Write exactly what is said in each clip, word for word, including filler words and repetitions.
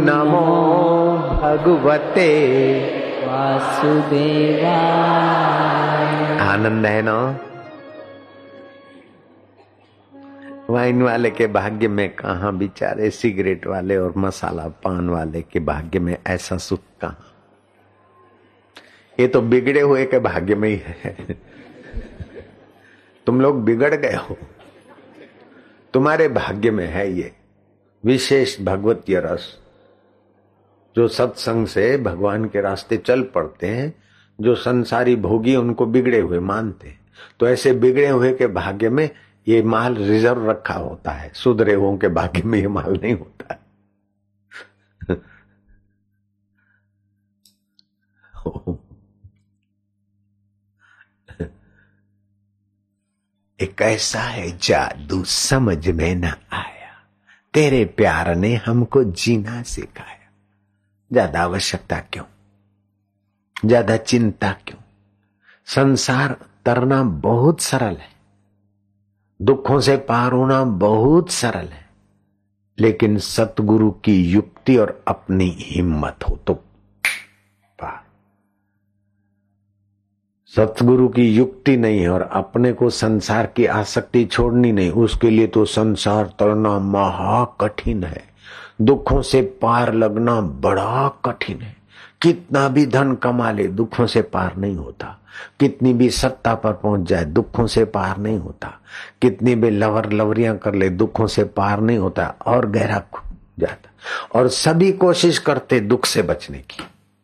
नमो भगवते वासुदेवाय। आनंद है ना। वाइन वाले के भाग्य में कहाँ बेचारे, सिगरेट वाले और मसाला पान वाले के भाग्य में ऐसा सुख कहाँ। ये तो बिगड़े हुए के भाग्य में ही है। तुम लोग बिगड़ गए हो, तुम्हारे भाग्य में है ये विशेष भगवतीय रस। जो सत्संग से भगवान के रास्ते चल पड़ते हैं, जो संसारी भोगी उनको बिगड़े हुए मानते हैं, तो ऐसे बिगड़े हुए के भाग्य में ये माल रिजर्व रखा होता है। सुधरे हुओं के भाग्य में ये माल नहीं होता है। एक ऐसा है जादू समझ में न आया, तेरे प्यार ने हमको जीना सिखाया। ज्यादा आवश्यकता क्यों, ज्यादा चिंता क्यों। संसार तरना बहुत सरल है, दुखों से पार होना बहुत सरल है, लेकिन सतगुरु की युक्ति और अपनी हिम्मत हो तो पार। सतगुरु की युक्ति नहीं और अपने को संसार की आसक्ति छोड़नी नहीं, उसके लिए तो संसार तरना महा कठिन है। दुखों से पार लगना बड़ा कठिन है। कितना भी धन कमा ले दुखों से पार नहीं होता, कितनी भी सत्ता पर पहुंच जाए दुखों से पार नहीं होता, कितनी भी लवर लवरियां कर ले दुखों से पार नहीं होता, और गहरा जाता। और सभी कोशिश करते दुख से बचने की।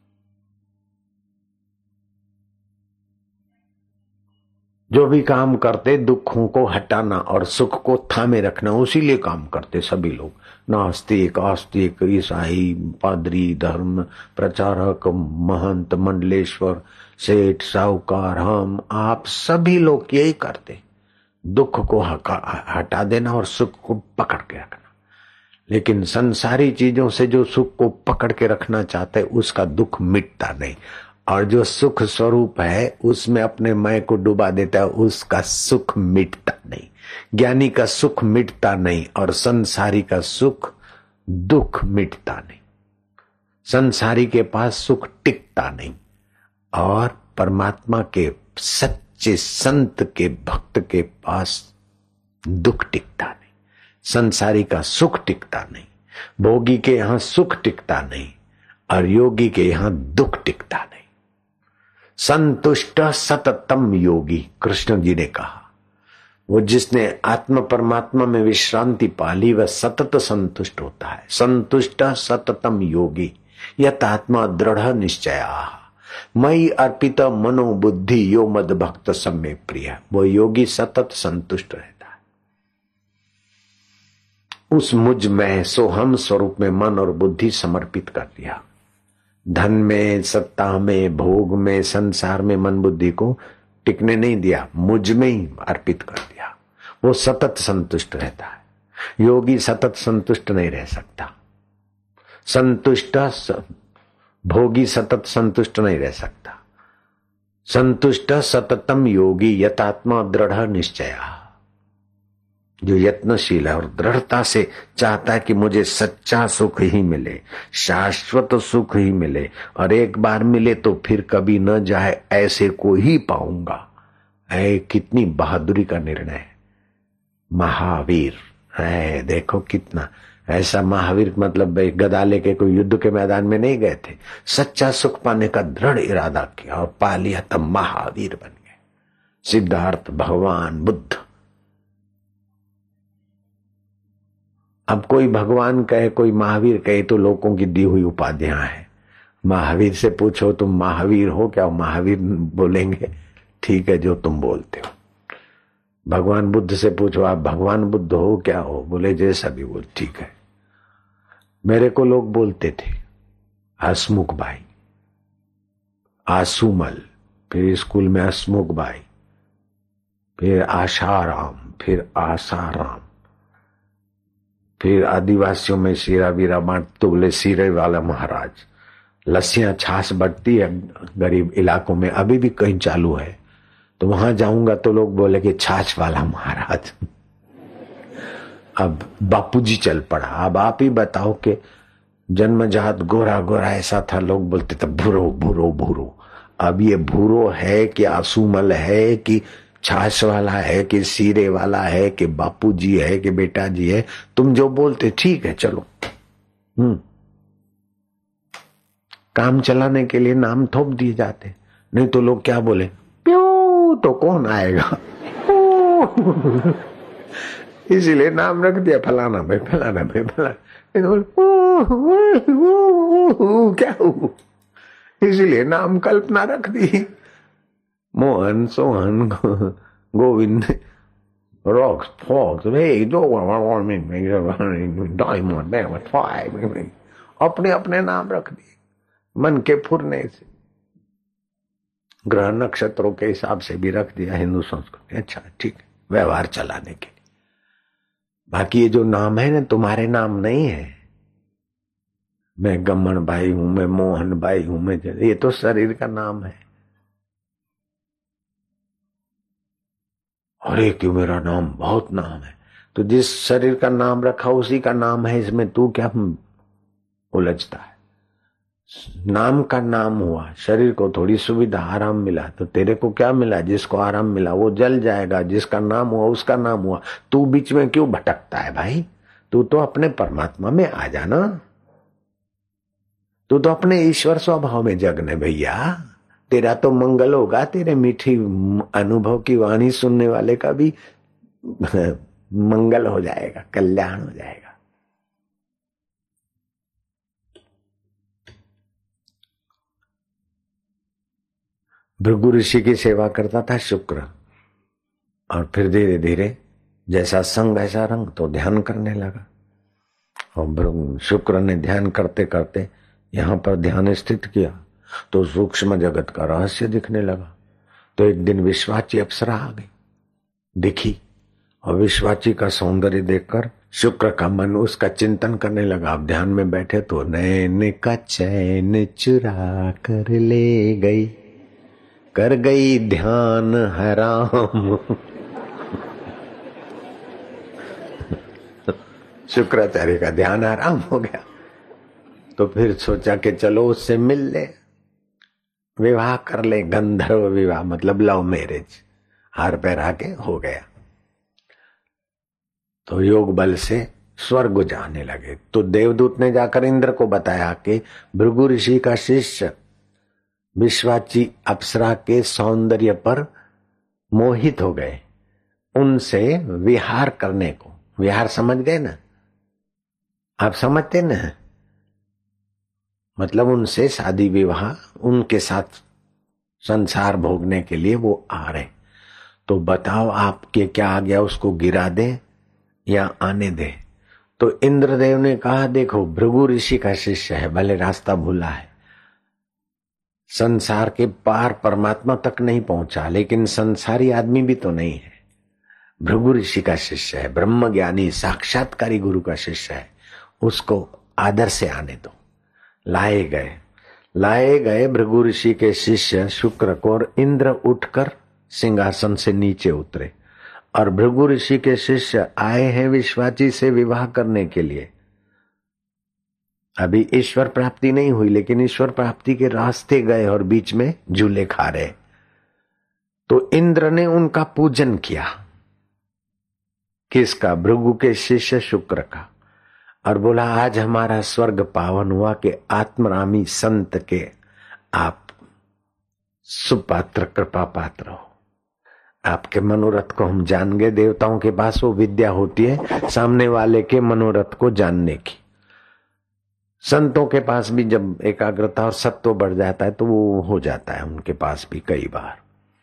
जो भी काम करते दुखों को हटाना और सुख को थामे रखना, उसी लिए काम करते सभी लोग। नास्तिक, आस्तिक, ईसाई, पादरी, धर्म प्रचारक, महंत, मंडलेश्वर, सेठ, साहूकार, हम आप सभी लोग यही करते। दुख को हटा देना और सुख को पकड़ के रखना। लेकिन संसारी चीजों से जो सुख को पकड़ के रखना चाहते उसका दुख मिटता नहीं, और जो सुख स्वरूप है उसमें अपने मैं को डुबा देता है, उसका सुख मिटता नहीं। ज्ञानी का सुख मिटता नहीं और संसारी का सुख दुख मिटता नहीं। संसारी के पास सुख टिकता नहीं और परमात्मा के सच्चे संत के भक्त के पास दुख टिकता नहीं। संसारी का सुख टिकता नहीं, भोगी के यहां सुख टिकता नहीं और योगी के यहां दुख टिकता नहीं। संतुष्ट सततम योगी, कृष्ण जी ने कहा, वो जिसने आत्म परमात्मा में विश्रांति पाली वह सतत संतुष्ट होता है। संतुष्ट सततम योगी यत आत्मा दृढ़ निश्चया मई अर्पित मनो बुद्धि यो मद भक्त सम्य प्रिय। वो योगी सतत संतुष्ट रहता है। उस मुझ में सोहम स्वरूप में मन और बुद्धि समर्पित कर दिया। धन में, सत्ता में, भोग में, संसार में मन बुद्धि को टिकने नहीं दिया, मुझ में ही अर्पित कर दिया। वो सतत संतुष्ट रहता है। योगी सतत संतुष्ट नहीं रह सकता। संतुष्ट भोगी सतत संतुष्ट नहीं रह सकता। संतुष्ट सततम योगी यतात्मा दृढ़ निश्चया, जो यत्नशील है और दृढ़ता से चाहता है कि मुझे सच्चा सुख ही मिले, शाश्वत सुख ही मिले, और एक बार मिले तो फिर कभी न जाए, ऐसे को ही पाऊंगा। ऐ कितनी बहादुरी का निर्णय है। महावीर है, देखो कितना ऐसा महावीर, मतलब गदा लेके कोई युद्ध के मैदान में नहीं गए थे, सच्चा सुख पाने का दृढ़ इरादा किया और पा लिया, तब महावीर बन गए। सिद्धार्थ, भगवान बुद्ध। अब कोई भगवान कहे, कोई महावीर कहे तो लोगों की दी हुई उपाधियां हैं। महावीर से पूछो तुम महावीर हो क्या, महावीर बोलेंगे ठीक है जो तुम बोलते हो। भगवान बुद्ध से पूछो आप भगवान बुद्ध हो क्या हो, बोले जैसा भी बोल ठीक है। मेरे को लोग बोलते थे हसमुख भाई, आसुमल, फिर स्कूल में हसमुख भाई, फिर आशाराम, फिर आसाराम, फिर आदिवासियों में शीरा वीरा बांटते तो बोले सीरे वाला महाराज। लस्सियां छाछ बढ़ती है गरीब इलाकों में, अभी भी कहीं चालू है, तो वहां जाऊंगा तो लोग बोले कि छाछ वाला महाराज। अब बापूजी चल पड़ा। अब आप ही बताओ कि जन्मजात गोरा गोरा ऐसा था, लोग बोलते थे भूरो भूरो भूरो। अब ये भूरो है कि आंसूमल है कि छाछ वाला है कि सीरे वाला है कि बापू जी है कि बेटा जी है, तुम जो बोलते ठीक है चलो। हम्म काम चलाने के लिए नाम थोप दिए जाते, नहीं तो लोग क्या बोले, प्यू तो कौन आएगा। इसीलिए नाम रख दिया फलाना भाई फलाना भाई फलाना, क्या हुआ, इसीलिए नाम कल्पना रख दी। मोहन सोहन गोविंद रॉक्स फॉक्स अपने अपने नाम रख दिए मन के फुरने से। ग्रह नक्षत्रों के हिसाब से भी रख दिया हिंदू संस्कृति। अच्छा ठीक है, व्यवहार चलाने के लिए। बाकी ये जो नाम है ना, तुम्हारे नाम नहीं है। मैं गम्मन भाई हूं, मैं मोहन भाई हूं, मैं, ये तो शरीर का नाम है। अरे क्यों मेरा नाम बहुत नाम है, तो जिस शरीर का नाम रखा उसी का नाम है, इसमें तू क्या उलझता है। नाम का नाम हुआ, शरीर को थोड़ी सुविधा आराम मिला, तो तेरे को क्या मिला, जिसको आराम मिला वो जल जाएगा, जिसका नाम हुआ उसका नाम हुआ। तू बीच में क्यों भटकता है भाई, तू तो अपने परमात्मा में आ जाना, तू तो अपने ईश्वर स्वभाव में जगने भैया। तेरा तो मंगल होगा, तेरे मीठी अनुभव की वाणी सुनने वाले का भी मंगल हो जाएगा, कल्याण हो जाएगा। भृगु ऋषि की सेवा करता था शुक्र, और फिर धीरे धीरे जैसा संग ऐसा रंग, तो ध्यान करने लगा। और शुक्र ने ध्यान करते करते यहां पर ध्यान स्थित किया, तो सूक्ष्म जगत का रहस्य दिखने लगा। तो एक दिन विश्वाची अप्सरा आ गई, दिखी, और विश्वाची का सौंदर्य देखकर शुक्र का मन उसका चिंतन करने लगा। अब ध्यान में बैठे तो नैन का चैन चुरा कर ले गई, कर गई ध्यान हराम। शुक्राचार्य का ध्यान हराम हो गया। तो फिर सोचा कि चलो उससे मिल ले, विवाह कर ले, गंधर्व विवाह मतलब लव मैरिज, हार पहरा के हो गया। तो योग बल से स्वर्ग जाने लगे। तो देवदूत ने जाकर इंद्र को बताया कि भृगु ऋषि का शिष्य विश्वाची अप्सरा के सौंदर्य पर मोहित हो गए, उनसे विहार करने को। विहार समझ गए ना आप, समझते ना, मतलब उनसे शादी विवाह, उनके साथ संसार भोगने के लिए वो आ रहे। तो बताओ आपके क्या आ गया, उसको गिरा दे या आने दे। तो इंद्रदेव ने कहा देखो भृगु ऋषि का शिष्य है, भले रास्ता भूला है, संसार के पार परमात्मा तक नहीं पहुंचा, लेकिन संसारी आदमी भी तो नहीं है। भृगु ऋषि का शिष्य है, ब्रह्म ज्ञानी साक्षात्कारी गुरु का शिष्य है, उसको आदर से आने दो। लाए गए लाए गए भृगु ऋषि के शिष्य शुक्र को, और इंद्र उठकर सिंहासन से नीचे उतरे, और भृगु ऋषि के शिष्य आए हैं विश्वाची से विवाह करने के लिए। अभी ईश्वर प्राप्ति नहीं हुई, लेकिन ईश्वर प्राप्ति के रास्ते गए और बीच में झूले खा रहे। तो इंद्र ने उनका पूजन किया, किसका, भृगु के शिष्य शुक्र का, और बोला आज हमारा स्वर्ग पावन हुआ कि आत्मरामी संत के आप सुपात्र कृपा पात्र हो। आपके मनोरथ को हम जान गए। देवताओं के पास वो विद्या होती है सामने वाले के मनोरथ को जानने की। संतों के पास भी जब एकाग्रता और सत्व बढ़ जाता है तो वो हो जाता है उनके पास भी कई बार।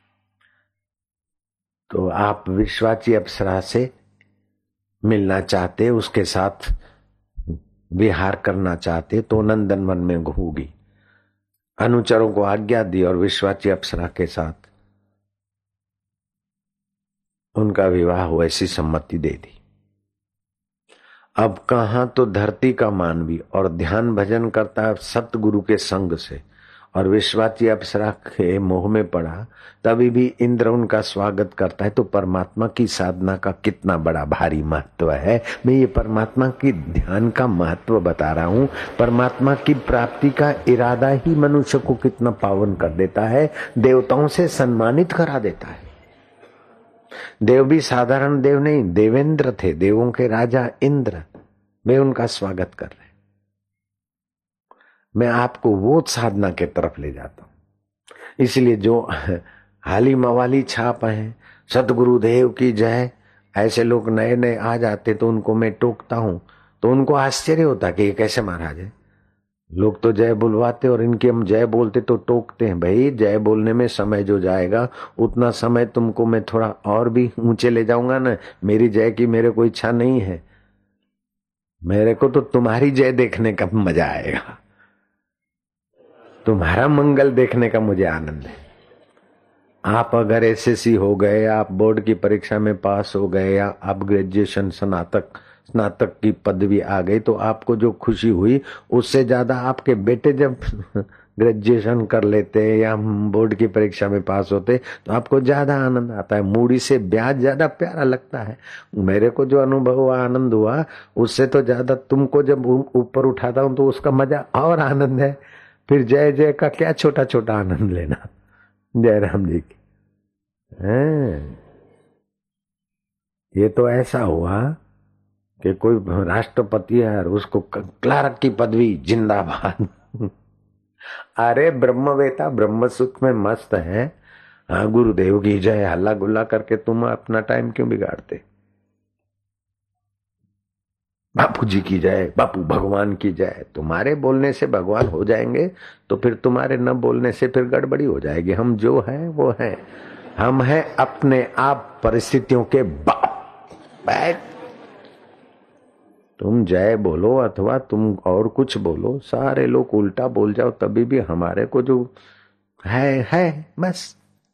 तो आप विश्वाची अप्सरा से मिलना चाहते, उसके साथ विहार करना चाहते, तो नंदनवन में होगी। अनुचरों को आज्ञा दी और विश्वाची अप्सरा के साथ उनका विवाह हुआ, ऐसी सम्मति दे दी। अब कहां तो धरती का मानवी और ध्यान भजन करता है सतगुरु के संग से, और विश्वाची अप्सरा के मोह में पड़ा, तभी भी इंद्र उनका स्वागत करता है। तो परमात्मा की साधना का कितना बड़ा भारी महत्व है। मैं ये परमात्मा की ध्यान का महत्व बता रहा हूँ। परमात्मा की प्राप्ति का इरादा ही मनुष्य को कितना पावन कर देता है, देवताओं से सम्मानित करा देता है। देव भी साधारण देव नहीं, देवेंद्र थे, देवों के राजा इंद्र, वे उनका स्वागत कर रहे। मैं आपको वो साधना के तरफ ले जाता हूं। इसलिए जो हाली मवाली छाप है, सतगुरुदेव की जय, ऐसे लोग नए नए आ जाते तो उनको मैं टोकता हूं, तो उनको आश्चर्य होता कि ये कैसे महाराज है। लोग तो जय बुलवाते और इनकी हम जय बोलते तो टोकते हैं। भाई जय बोलने में समय जो जाएगा उतना समय तुमको मैं थोड़ा और भी ऊंचे ले जाऊंगा ना। मेरी जय की मेरे को इच्छा नहीं है, मेरे को तो तुम्हारी जय देखने का मजा आएगा, तुम्हारा मंगल देखने का मुझे आनंद है। आप अगर एसएससी हो गए, आप बोर्ड की परीक्षा में पास हो गए, या आप ग्रेजुएशन स्नातक स्नातक की पदवी आ गई, तो आपको जो खुशी हुई उससे ज्यादा आपके बेटे जब ग्रेजुएशन कर लेते या बोर्ड की परीक्षा में पास होते तो आपको ज्यादा आनंद आता है। मूड़ी से ब्याज ज्यादा प्यारा लगता है। मेरे को जो अनुभव हुआ, आनंद हुआ, उससे तो ज्यादा तुमको जब ऊपर उठाता हूं तो उसका मजा और आनंद है। फिर जय जय का क्या छोटा छोटा आनंद लेना। जय राम जी की। हैं, ये तो ऐसा हुआ कि कोई राष्ट्रपति है और उसको क्लार्क की पदवी, जिंदाबाद। अरे ब्रह्मवेता ब्रह्म सुख में मस्त है। हाँ गुरुदेव की जय, हल्ला गुल्ला करके तुम अपना टाइम क्यों बिगाड़ते। बापू जी की जय, बापू भगवान की जय। तुम्हारे बोलने से भगवान हो जाएंगे तो फिर तुम्हारे न बोलने से फिर गड़बड़ी हो जाएगी। हम जो है वो है, हम है अपने आप परिस्थितियों के बाप। बैठ, तुम जय बोलो अथवा तुम और कुछ बोलो, सारे लोग उल्टा बोल जाओ, तभी भी हमारे को जो है है बस।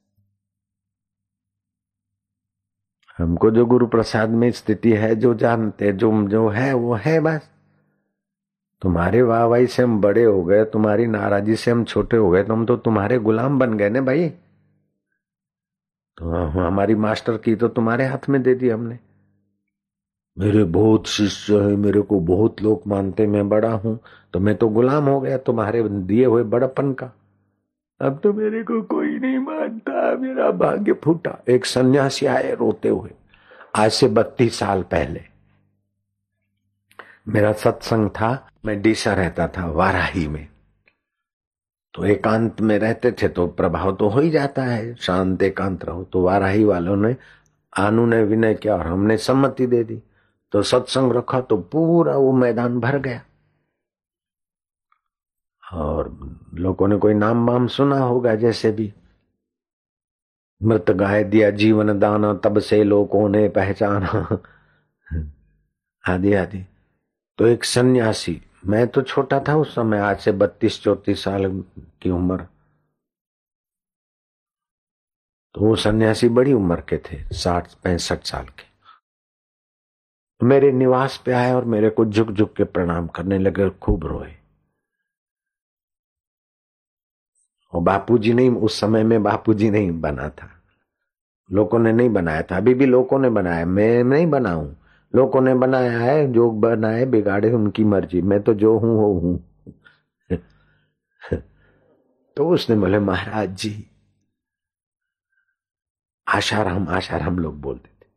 हमको जो गुरु प्रसाद में स्थिति है, जो जानते, जो जो है वो है बस। तुम्हारे वाहवाही से हम बड़े हो गए, तुम्हारी नाराजगी से हम छोटे हो गए, तो हम तो तुम्हारे गुलाम बन गए ना भाई। तो हमारी मास्टर की तो तुम्हारे हाथ में दे दी हमने। मेरे बहुत शिष्य है, मेरे को बहुत लोग मानते, मैं बड़ा हूं, तो मैं तो गुलाम हो गया तुम्हारे दिए हुए बड़पन का। अब तो मेरे को कोई नहीं मानता, मेरा भाग्य फूटा। एक सन्यासी आए रोते हुए, आज से बत्तीस साल पहले मेरा सत्संग था। मैं डीसा रहता था वाराही में, तो एकांत में रहते थे तो प्रभाव तो हो ही जाता है, शांत एकांत रहो। तो वाराही वालों ने आनु ने विनय किया और हमने सम्मति दे दी, तो सत्संग रखा तो पूरा वो मैदान भर गया। और लोगों ने कोई नाम वाम सुना होगा, जैसे भी मृत गाय दिया जीवन दाना, तब से लोगों ने पहचाना, आदि आदि। तो एक सन्यासी, मैं तो छोटा था उस समय, आज से बत्तीस चौतीस साल की उम्र, तो वो सन्यासी बड़ी उम्र के थे, साठ पैंसठ साल के। मेरे निवास पे आए और मेरे को झुक झुक के प्रणाम करने लगे, खूब रोए। और बापूजी नहीं, उस समय में बापूजी नहीं बना था, लोगों ने नहीं बनाया था, अभी भी लोगों ने बनाया, मैं नहीं बनाऊं, लोगों ने बनाया है। जो बनाए बिगाड़े उनकी मर्जी, मैं तो जो हूं वो हूं। तो उसने बोले महाराज जी, आशाराम आशाराम लोग बोलते थे।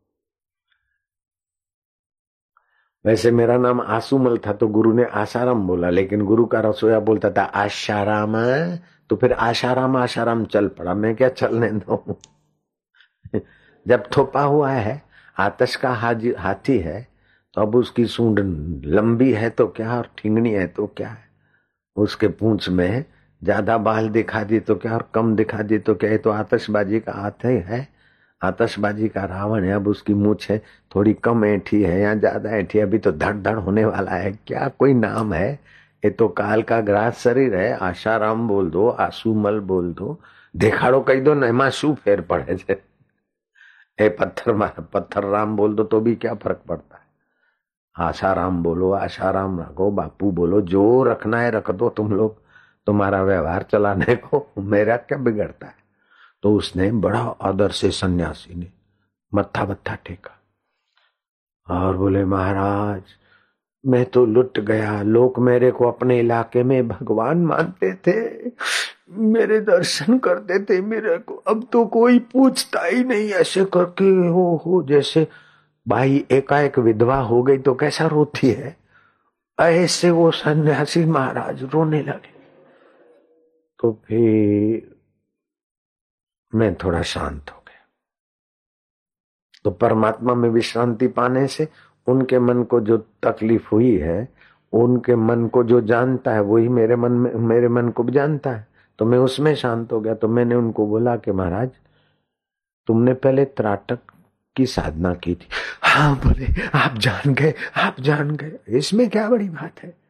वैसे मेरा नाम आसूमल था तो गुरु ने आशाराम बोला, लेकिन गुरु का रसोया बोलता था आशाराम, तो फिर आशाराम आशाराम चल पड़ा। मैं क्या चलने दो। जब थोपा हुआ है, आतश का हाजी हाथी है, तो अब उसकी सूंड लंबी है तो क्या, और ठिंगनी है तो क्या है। उसके पूंछ में ज्यादा बाल दिखा दी तो क्या, और कम दिखा दी तो क्या। तो आतशबाजी का हाथ है, आतशबाजी का रावण है। अब उसकी मूछ है थोड़ी कम ऐठी है या ज्यादा ऐठी है, अभी तो धड़ धड़ होने वाला है। क्या कोई नाम है, ये तो काल का ग्रास शरीर है। आशाराम बोल दो, आसूमल बोल दो, देखाड़ो कही दो, न शू फेर पड़े છે। ए पत्थर मार पत्थर राम बोल दो तो भी क्या फर्क पड़ता है। आशाराम बोलो, आशाराम रखो, बापू बोलो, जो रखना है रख दो तुम लोग। तुम्हारा व्यवहार चलाने को, मेरा क्या बिगड़ता है। तो उसने बड़ा आदर से सन्यासी ने मत्था बत्था टेका और बोले, महाराज मैं तो लुट गया, लोग मेरे को अपने इलाके में भगवान मानते थे, मेरे दर्शन करते थे मेरे को, अब तो कोई पूछता ही नहीं। ऐसे करके हो हो जैसे भाई एकाएक विधवा हो गई तो कैसा रोती है, ऐसे वो सन्यासी महाराज रोने लगे। तो फिर मैं थोड़ा शांत हो गया। तो परमात्मा में विश्रांति पाने से उनके मन को जो तकलीफ हुई है, उनके मन को जो जानता है वही मेरे मन में, मेरे मन को भी जानता है। तो मैं उसमें शांत हो गया। तो मैंने उनको बोला कि महाराज तुमने पहले त्राटक की साधना की थी। हाँ बोले, आप जान गए, आप जान गए, इसमें क्या बड़ी बात है।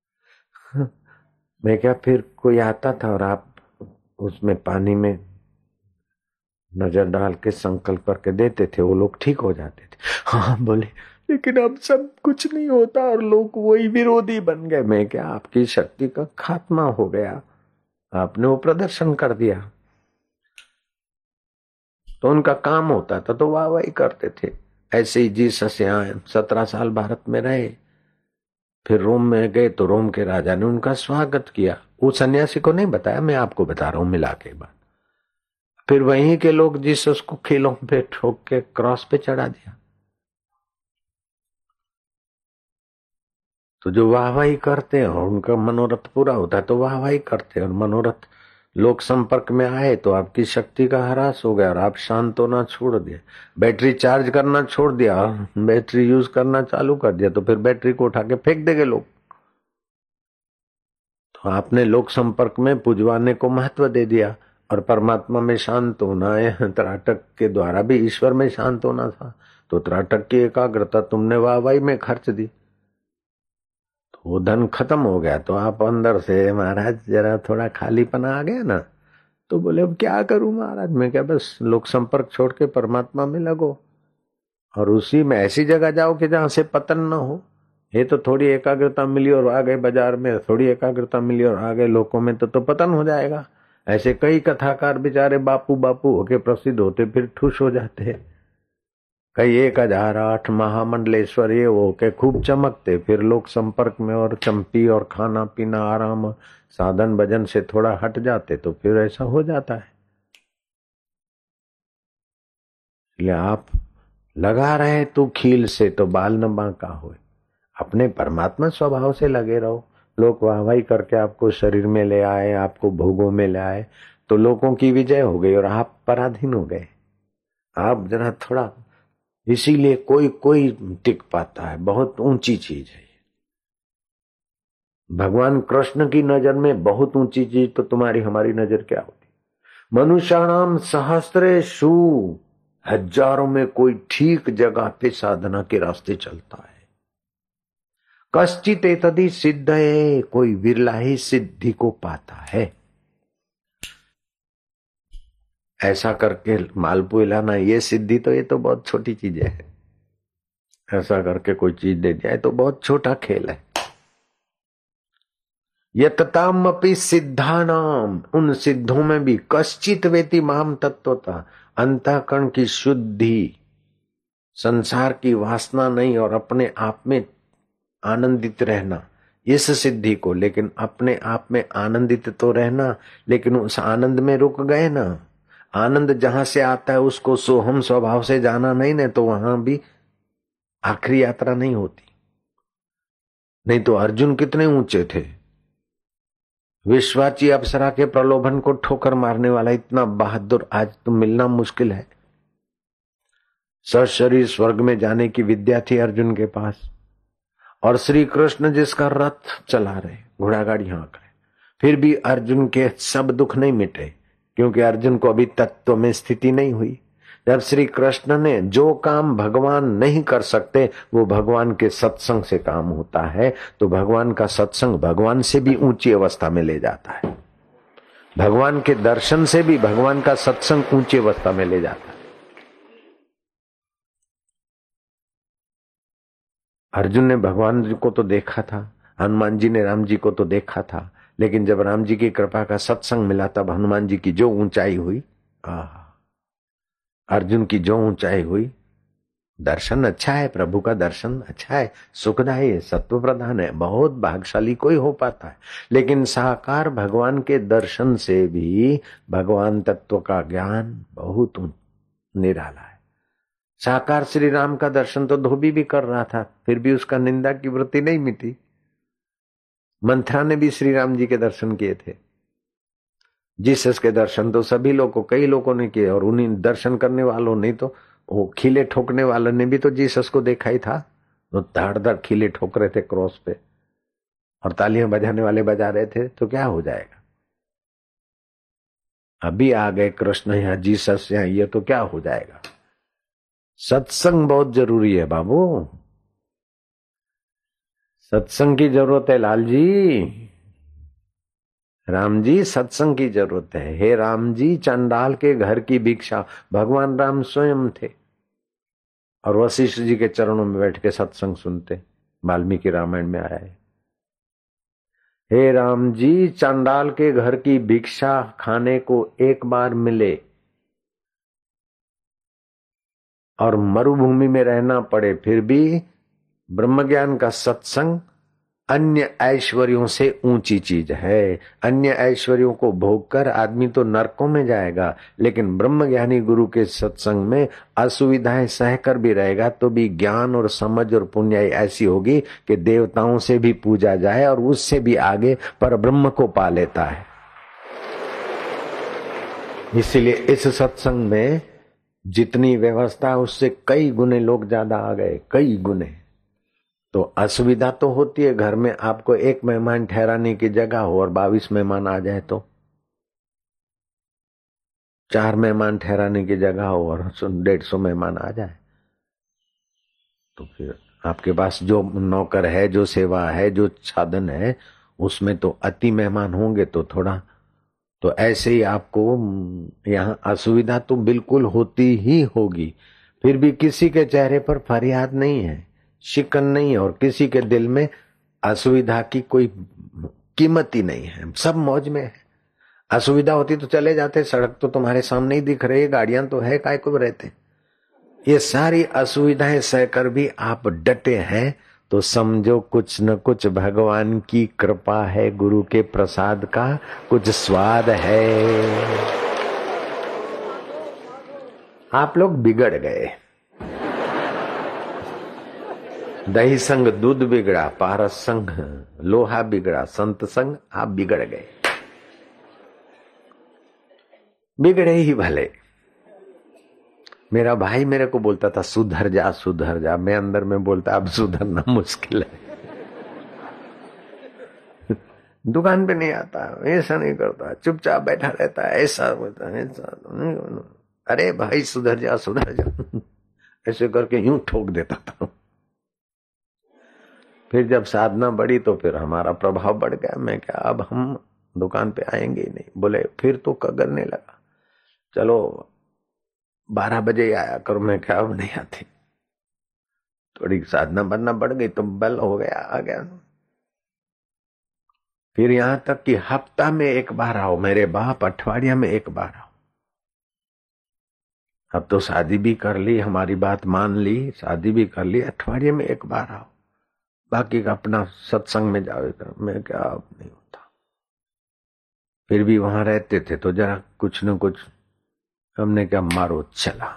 मैं क्या, फिर कोई आता था और आप उसमें पानी में नजर डाल के संकल्प करके देते थे, वो लोग ठीक हो जाते थे। हाँ बोले, लेकिन अब सब कुछ नहीं होता और लोग वही विरोधी बन गए। मैं क्या, आपकी शक्ति का खात्मा हो गया, आपने वो प्रदर्शन कर दिया। तो उनका काम होता था तो वाह वाही करते थे। ऐसे ही जीसस यहाँ सत्रह साल भारत में रहे, फिर रोम में गए तो रोम के राजा ने उनका स्वागत किया। उस सन्यासी को नहीं बताया, मैं आपको बता रहा हूं मिला के बात। फिर वहीं के लोग जीसस को खीलों पे ठोक के क्रॉस पे चढ़ा दिया। तो जो वाहवाही करते हैं और उनका मनोरथ पूरा होता है तो वाहवाही करते हैं, और मनोरथ लोक संपर्क में आए तो आपकी शक्ति का ह्रास हो गया और आप शांत होना छोड़ दिए, बैटरी चार्ज करना छोड़ दिया, बैटरी यूज करना चालू कर दिया, तो फिर बैटरी को उठा के फेंक देंगे लोग। तो आपने लोक संपर्क में पुजवाने को महत्व दे दिया और परमात्मा में शांत होना है। त्राटक के द्वारा भी ईश्वर में शांत होना था, तो त्राटक की एकाग्रता तुमने वाहवाही में खर्च दी, तो वो धन खत्म हो गया। तो आप अंदर से, महाराज जरा थोड़ा खालीपना आ गया ना। तो बोले अब क्या करूं महाराज। मैं क्या, बस लोक संपर्क छोड़ के परमात्मा में लगो और उसी में ऐसी जगह जाओ कि जहां से पतन न हो। ये तो थोड़ी एकाग्रता मिली और आ गए बाजार में, थोड़ी एकाग्रता मिली और आ गए लोकों में, तो तो पतन हो जाएगा। ऐसे कई कथाकार बेचारे बापू बापू होके प्रसिद्ध होते फिर ठुस हो जाते। कई एक हजार आठ महामंडलेश्वर ये वो के खूब चमकते, फिर लोग संपर्क में और चंपी और खाना पीना आराम साधन भजन से थोड़ा हट जाते, तो फिर ऐसा हो जाता है। इसलिए आप लगा रहे तू खील से तो बाल न बांका होए, अपने परमात्मा स्वभाव से लगे रहो। लोग वाहवाही करके आपको शरीर में ले आए, आपको भोगों में ले आए, तो लोगों की विजय हो गई और आप पराधीन हो गए। आप जरा थोड़ा, इसीलिए कोई कोई टिक पाता है, बहुत ऊंची चीज है। भगवान कृष्ण की नजर में बहुत ऊंची चीज तो तुम्हारी हमारी नजर क्या होती। मनुष्याणाम सहस्रेषु, हजारों में कोई ठीक जगह पे साधना के रास्ते चलता है। कश्चित एतदि सिद्ध है, कोई विरला ही सिद्धि को पाता है। ऐसा करके मालपुए लाना ये सिद्धि, तो ये तो बहुत छोटी चीज है। ऐसा करके कोई चीज दे दिया तो बहुत छोटा खेल है। यतताम अपि सिद्धानाम, उन सिद्धों में भी कश्चित वेति माम तत्वता, अंतःकरण की शुद्धि, संसार की वासना नहीं और अपने आप में आनंदित रहना, इस सिद्धि को। लेकिन अपने आप में आनंदित तो रहना, लेकिन उस आनंद में रुक गए ना। आनंद जहां से आता है उसको सोहम स्वभाव से जाना नहीं ने, तो वहां भी आखिरी यात्रा नहीं होती। नहीं तो अर्जुन कितने ऊंचे थे, विश्वाची अप्सरा के प्रलोभन को ठोकर मारने वाला इतना बहादुर आज तो मिलना मुश्किल है। सशरीर स्वर्ग में जाने की विद्या थी अर्जुन के पास, और श्री कृष्ण जिसका रथ चला रहे, घोड़ा गाड़ी हाँक रहे, फिर भी अर्जुन के सब दुख नहीं मिटे, क्योंकि अर्जुन को अभी तत्व में स्थिति नहीं हुई। जब श्री कृष्ण ने, जो काम भगवान नहीं कर सकते वो भगवान के सत्संग से काम होता है, तो भगवान का सत्संग भगवान से भी ऊंची अवस्था में ले जाता है। भगवान के दर्शन से भी भगवान का सत्संग ऊंची अवस्था में ले जाता है। अर्जुन ने भगवान जी को तो देखा था, हनुमान जी ने राम जी को तो देखा था, लेकिन जब राम जी की कृपा का सत्संग मिला तब हनुमान जी की जो ऊंचाई हुई, आह, अर्जुन की जो ऊंचाई हुई, दर्शन अच्छा है, प्रभु का दर्शन अच्छा है, सुखदायी है, सत्व प्रधान है, बहुत भाग्यशाली कोई हो पाता है। लेकिन साकार भगवान के दर्शन से भी भगवान तत्व का ज्ञान बहुत निराला है। साकार श्री राम का दर्शन तो धोबी भी कर रहा था, फिर भी उसका निंदा की वृत्ति नहीं मिटी। मंथरा ने भी श्री राम जी के दर्शन किए थे। जीसस के दर्शन तो सभी लोगों, कई लोगों ने किए, और उन्हीं दर्शन करने वालों नहीं तो वो खिले ठोकने वालों ने भी तो जीसस को देखा ही था। तो धड़ धड़ खिले ठोक रहे थे क्रॉस पे, और तालियां बजाने वाले बजा रहे थे, तो क्या हो जाएगा। अभी आ गए कृष्ण या जीसस या ये, तो क्या हो जाएगा। सत्संग बहुत जरूरी है बाबू, सत्संग की जरूरत है लाल जी। राम जी सत्संग की जरूरत है। हे राम जी, चंडाल के घर की भिक्षा भगवान राम स्वयं थे, और वशिष्ठ जी के चरणों में बैठ के सत्संग सुनते। वाल्मीकि रामायण में आया है, हे राम जी, चंडाल के घर की भिक्षा खाने को एक बार मिले और मरुभूमि में रहना पड़े, फिर भी ब्रह्म ज्ञान का सत्संग अन्य ऐश्वर्यों से ऊंची चीज है। अन्य ऐश्वर्यों को भोग कर आदमी तो नरकों में जाएगा, लेकिन ब्रह्म ज्ञानी गुरु के सत्संग में असुविधाएं सहकर भी रहेगा तो भी ज्ञान और समझ और पुण्याई ऐसी होगी कि देवताओं से भी पूजा जाए और उससे भी आगे पर ब्रह्म को पा लेता है। इसीलिए इस सत्संग में जितनी व्यवस्था उससे कई गुने लोग ज्यादा आ गए, कई गुने। तो असुविधा तो होती है, घर में आपको एक मेहमान ठहराने की जगह हो और बाईस मेहमान आ जाए, तो चार मेहमान ठहराने की जगह हो और डेढ़ सौ मेहमान आ जाए, तो फिर आपके पास जो नौकर है, जो सेवा है, जो साधन है, उसमें तो अति मेहमान होंगे तो थोड़ा, तो ऐसे ही आपको यहाँ असुविधा तो बिल्कुल होती ही होगी। फिर भी किसी के चेहरे पर फरियाद नहीं है, शिकन नहीं है, और किसी के दिल में असुविधा की कोई कीमत ही नहीं है, सब मौज में है। असुविधा होती तो चले जाते, सड़क तो तुम्हारे सामने ही दिख रही है, गाड़ियां तो है, काय को रहते। ये सारी असुविधाएं सहकर भी आप डटे हैं, तो समझो कुछ न कुछ भगवान की कृपा है, गुरु के प्रसाद का कुछ स्वाद है। आप लोग बिगड़ गए, दही संग दूध बिगड़ा, पारस संग लोहा बिगड़ा, संत संग आप बिगड़ गए, बिगड़े ही भले। मेरा भाई मेरे को बोलता था सुधर जा सुधर जा, मैं अंदर में बोलता अब सुधरना मुश्किल है। दुकान पे नहीं आता, ऐसा नहीं करता, चुपचाप बैठा रहता है, ऐसा बोलता है, ऐसा। अरे भाई सुधर जा सुधर जा, ऐसे करके यूं ठोक देता था। फिर जब साधना बढ़ी तो फिर हमारा प्रभाव बढ़ गया। मैं क्या, अब हम दुकान पे आएंगे ही नहीं। बोले फिर तो कगरने लगा, चलो बारह बजे आया करो। मैं क्या, अब नहीं आती। थोड़ी साधना बनना बढ़ गई तो बल हो गया, आ गया। फिर यहां तक कि हफ्ता में एक बार आओ मेरे बाप, अठवाडिया में एक बार आओ। अब तो शादी भी कर ली, हमारी बात मान ली, शादी भी कर ली, अठवाडिये में एक बार आओ, बाकी का अपना सत्संग में जाओ। मैं क्या, अब नहीं होता। फिर भी वहां रहते थे तो जरा कुछ न कुछ हमने क्या, मारो चला।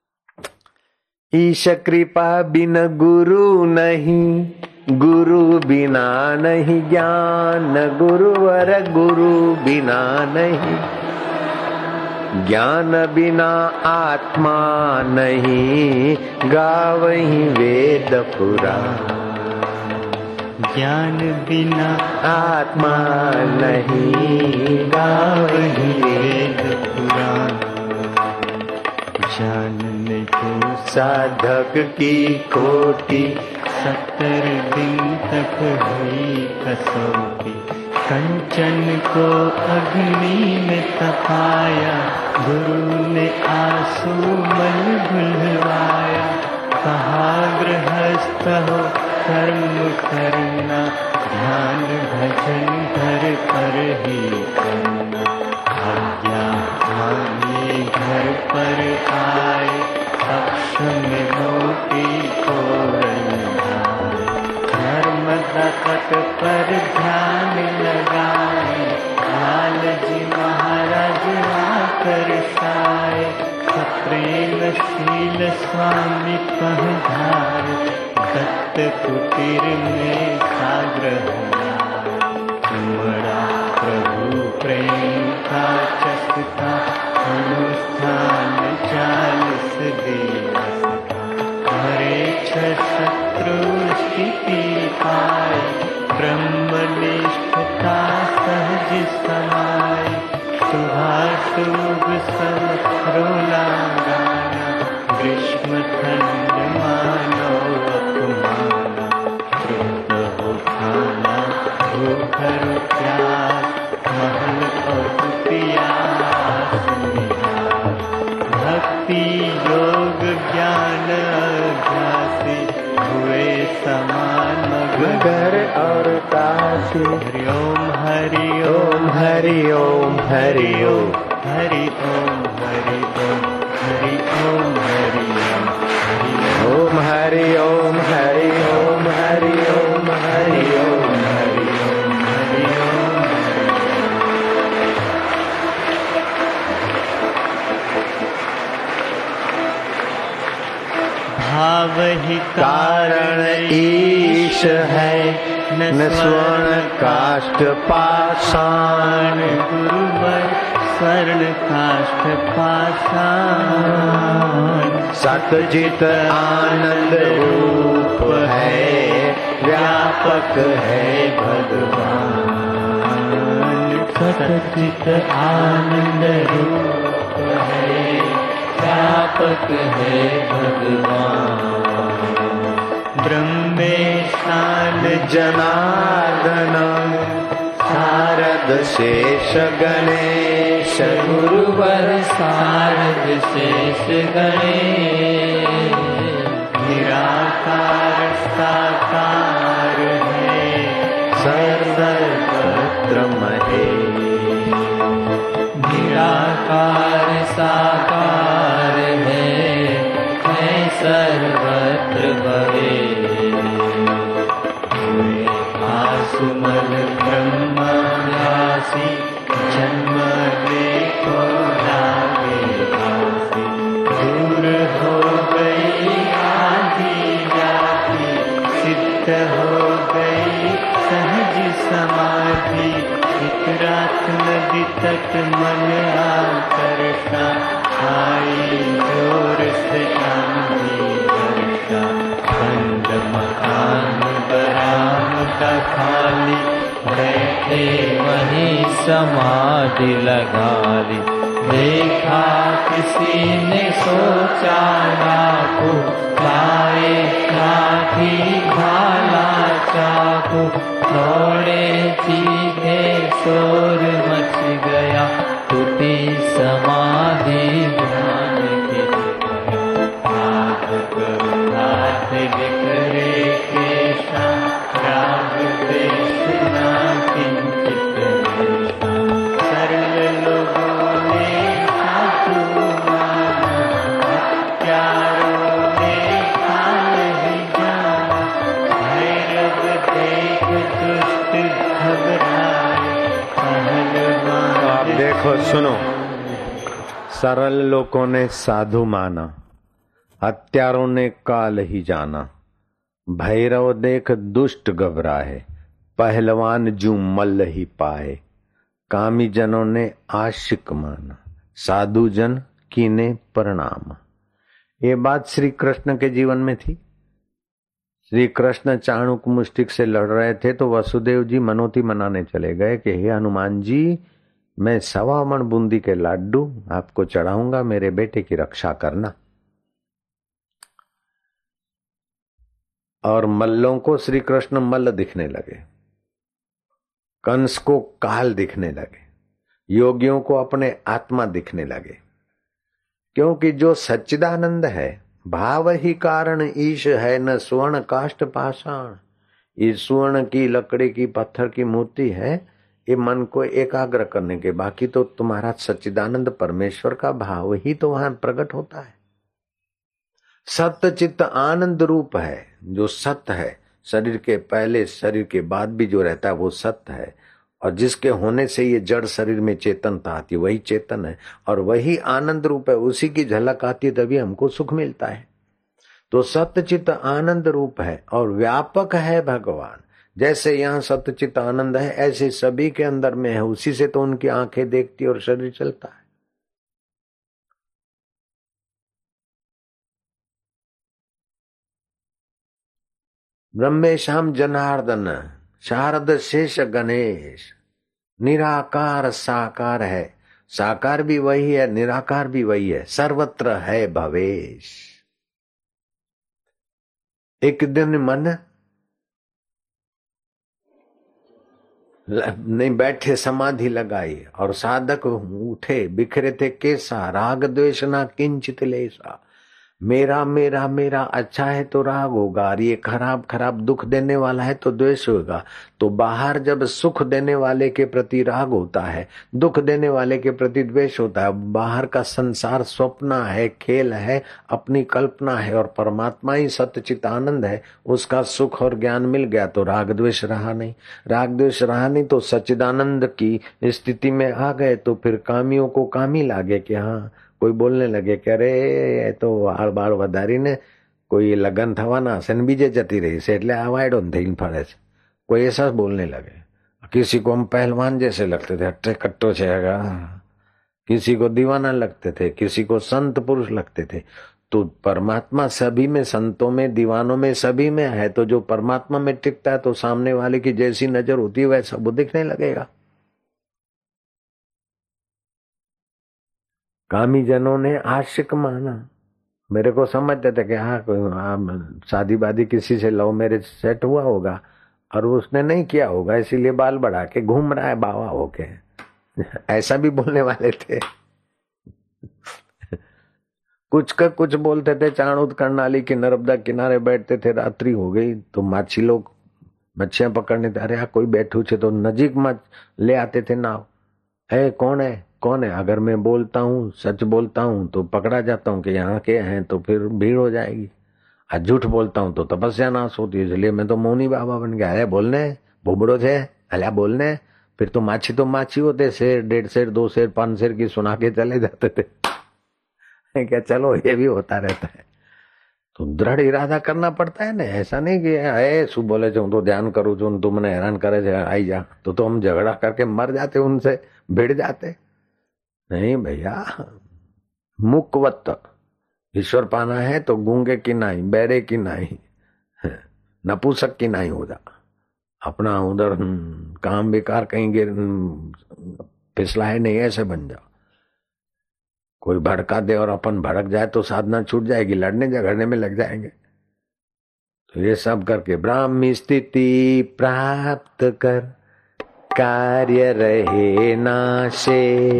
ईश कृपा बिन गुरु नहीं, गुरु बिना नहीं ज्ञान, गुरुवर गुरु बिना नहीं ज्ञान, बिना आत्मा नहीं गावहीं वेद पुराण। ज्ञान बिना आत्मा नहीं गावहीं वेद पुराण। जानने को साधक की कोटि, सत्तर दिन तक हुई कसौटी। कंचन को अग्नि में तपाया, गुरु ने आंसू मन भुलवाया। कहा गृहस्थ हो कर्म करना, ध्यान भजन घर पर ही करना। आज्ञा मानिए घर पर आए, पक्ष में मोती तोरण आए। नर्मदा तट पर ध्यान लगाए, लाल जी महाराज आकर साए। प्रेमशील स्वामी पधारे, दत्त कुटीर में साग्रह उमड़ा प्रभु प्रेम का चस्का। अनुष्ठान चालीस दिवस का, हरे छह शत्रु स्थिति पाए। ब्रह्मनिष्ठता सहज समाए, शुभाशुभ सब रोला गाना। ग्रीष्म ठंड मानो अपमाना, तृप्त हो खाना भूख प्यास। महल और कुटिया भक्ति योग ज्ञान अभ्यासी, हुए समान मगर और काशी। हरि ओम हरि ओम हरि ओम हरि ओम हरि ओम हरि ओम हरि ओम हरि ओम ओम हरि ओम हरि ओम हरि ओम हरि ओम हरि ओम हरि ओम। भाव ही कारण ईश है, न स्वर्ण काष्ठ पाषाण। गुरुवर स्वर्ण काष्ठ पाषाण। सतजित आनंद रूप है, व्यापक है भगवान। सतचित आनंद रूप है, व्यापक है भगवान। ब्रह्मेशान जनार्दन, शारद शेष गणेश। गुरुवर शारद शेष गणेश। निराकार साकार है, सर्वत्र महेश। निराकार साकार है, है सर्वत्र भवे। आसुमल ब्रह्म व्यासी, जन्म देखो लागे आसी। दूर हो गई आदि जाति, सिद्ध हो गई सहज समाधि। एक रात नदी तट मन आकर्षा, आई जोर से आंधी वर्षा। बंद मकान बराम का खाली, बैठे वहीं समाधि लगा ली। देखा किसी ने सोचा लाखू, लाए लाठी भाला चाकू। दौड़े सीधे शोर मच गया, टूटी समाधि ध्यान की। साधक हाथ बिखरे केशा, राग द्वेष ना किंचित रेशा। सरल लोगों ने साधु माना, हत्यारों ने हाल ही जाना। भैरव देख दुष्ट घबराए, पहलवान। आप देखो सुनो, सरल लोगों ने साधु माना, हत्यारों ने काल ही जाना। भैरव देख दुष्ट घबराए, पहलवान जू मल्ल ही पाए। कामी जनों ने आशिक माना, साधु जन कीने प्रणाम। ये बात श्री कृष्ण के जीवन में थी। श्री कृष्ण चाणूक मुष्टिक से लड़ रहे थे तो वसुदेव जी मनोती मनाने चले गए कि हे हनुमान जी, मैं सवा मण बूंदी के लाडू आपको चढ़ाऊंगा, मेरे बेटे की रक्षा करना। और मल्लों को श्री कृष्ण मल्ल दिखने लगे, कंस को काल दिखने लगे, योगियों को अपने आत्मा दिखने लगे। क्योंकि जो सच्चिदानंद है भाव ही कारण ईश है, न स्वर्ण काष्ठ पाषाण। ये स्वर्ण की, लकड़ी की, पत्थर की मूर्ति है, ये मन को एकाग्र करने के, बाकी तो तुम्हारा सच्चिदानंद परमेश्वर का भाव ही तो वहां प्रकट होता है। सत्य चित्त आनंद रूप है, जो सत्य है, शरीर के पहले शरीर के बाद भी जो रहता है वो सत्य है, और जिसके होने से ये जड़ शरीर में चेतनता आती है वही चेतन है, और वही आनंद रूप है, उसी की झलक आती है तभी हमको सुख मिलता है। तो सत्य चित्त आनंद रूप है और व्यापक है भगवान। जैसे यहाँ सत्य चित्त आनंद है, ऐसे सभी के अंदर में है, उसी से तो उनकी आंखें देखती और शरीर चलता है। ब्रह्मेशाम जनार्दन शारद शेष गणेश, निराकार साकार है, साकार भी वही है, निराकार भी वही है, सर्वत्र है भवेश। एक दिन मन नहीं बैठे, समाधि लगाई और साधक उठे, बिखरे थे कैसा, राग द्वेष ना किंचित लेसा। मेरा मेरा मेरा अच्छा है तो राग होगा, और ये खराब खराब दुख देने वाला है तो द्वेष होगा। तो बाहर जब सुख देने वाले के प्रति राग होता है, दुख देने वाले के प्रति द्वेष होता है, बाहर का संसार स्वप्न है, खेल है, अपनी कल्पना है, और परमात्मा ही सत्यचित आनंद है, उसका सुख और ज्ञान मिल गया तो राग द्वेष रहा नहीं। राग द्वेष रहा नहीं तो सच्चिदानंद की स्थिति में आ गए तो फिर कामियों को कामी लागे कि हाँ, कोई बोलने लगे कि अरे ये तो આળ બાળ વધારીને કોઈ લગન થવાના હશે ને બીજે જતી રહી છે એટલે આ વાયડો થઈને ફરે છે, कोई ऐसा बोलने लगे। किसी को हम पहलवान जैसे लगते थे, हट्टे कट्टो छेगा, किसी को दीवाना लगते थे, किसी को संत पुरुष लगते थे। तो परमात्मा सभी में, संतों में, दीवानों में, सभी में है। तो जो परमात्मा में टिकता है तो सामने वाले की जैसी नजर होती है वैसा वो दिखने लगेगा। कामी जनों ने आशिक माना, मेरे को समझते थे कि हाँ कोई शादी बादी किसी से लव मैरिज सेट हुआ होगा और उसने नहीं किया होगा, इसीलिए बाल बढ़ा के घूम रहा है बावा होके, ऐसा भी बोलने वाले थे। कुछ का कुछ बोलते थे। चाणूद कर्णाली के नर्मदा किनारे बैठते थे, रात्रि हो गई तो माछी लोग मच्छियां पकड़ने थे, अरे कोई बैठू छे तो नजीक में ले आते थे नाव। है कौन है कौन है, अगर मैं बोलता हूँ, सच बोलता हूँ तो पकड़ा जाता हूँ कि यहाँ के हैं तो फिर भीड़ हो जाएगी, आज झूठ बोलता हूँ तो तपस्या नाश होती है, इसलिए मैं तो मौनी बाबा बन गया। अरे बोलने भूबड़ो थे, अल्या बोलने, फिर तो माछी तो माछी होते, शेर डेढ़ शेर दो शेर पांच शेर की सुना के चले जाते थे। क्या चलो ये भी होता रहता है। तो दृढ़ इरादा करना पड़ता है ना, ऐसा नहीं कि ए शू बोले छो तो ध्यान करूं छू, तू मैंने हैरान करे छे आई जा, तो तो हम झगड़ा करके मर जाते, उनसे भिड़ जाते। नहीं भैया, मुकवत ईश्वर पाना है तो गूंगे की नाई, बैरे की नाई, नपुसक की नाई हो जा, अपना उधर काम बेकार कहीं गिर फिसला है नहीं, ऐसे बन जाओ। कोई भड़का दे और अपन भड़क जाए तो साधना छूट जाएगी, लड़ने झगड़ने में लग जाएंगे। तो ये सब करके ब्राह्मी स्थिति प्राप्त कर, कार्य रहे नाशे,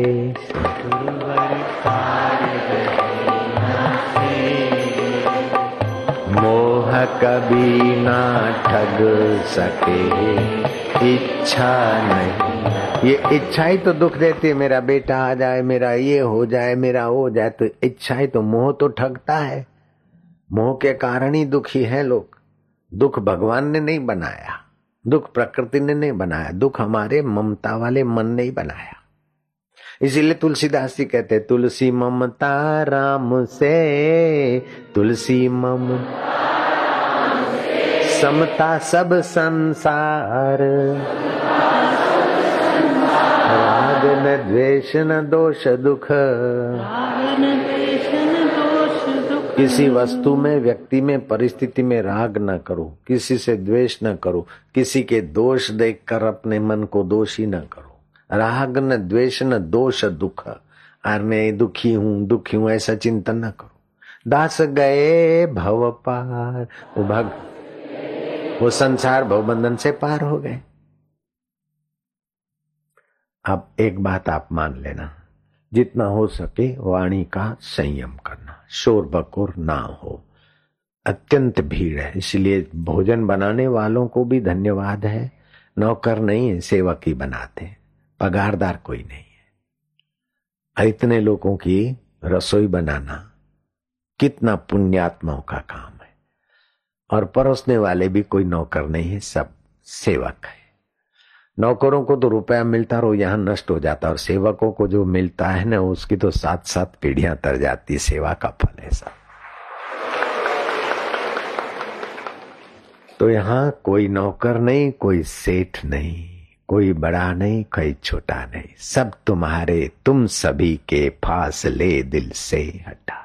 मोह कभी ना ठग सके, इच्छा नहीं। ये इच्छा ही तो दुख देती है, मेरा बेटा आ जाए, मेरा ये हो जाए, मेरा हो जाए, तो इच्छा ही तो, मोह तो ठगता है। मोह के कारण ही दुखी है लोग। दुख भगवान ने नहीं बनाया, दुख प्रकृति ने नहीं बनाया, दुख हमारे ममता वाले मन ने ही बनाया। इसीलिए तुलसीदास जी कहते, तुलसी ममता राम से, तुलसी मम समता सब संसार, राग न द्वेष न दोष दुख। किसी वस्तु में, व्यक्ति में, परिस्थिति में राग न करो, किसी से द्वेष न करो, किसी के दोष देखकर अपने मन को दोषी न करो। राग न द्वेष न दोष दुख, और मैं दुखी हूं दुखी हूं ऐसा चिंतन न करो। दास गए भव पार, वो भग वो संसार भवबंधन से पार हो गए। अब एक बात आप मान लेना, जितना हो सके वाणी का संयम करना, शोर बकोर ना हो। अत्यंत भीड़ है, इसलिए भोजन बनाने वालों को भी धन्यवाद है। नौकर नहीं है, सेवक ही बनाते हैं, पगारदार कोई नहीं है। इतने लोगों की रसोई बनाना कितना पुण्यात्माओं का काम है। और परोसने वाले भी कोई नौकर नहीं है, सब सेवक है। नौकरों को तो रुपया मिलता और यहाँ नष्ट हो जाता, और सेवकों को जो मिलता है ना, उसकी तो सात सात पीढ़ियां तर जाती। सेवा का फल है सब। तो यहाँ कोई नौकर नहीं, कोई सेठ नहीं, कोई बड़ा नहीं, कोई छोटा नहीं, सब तुम्हारे, तुम सभी के फासले दिल से हटा।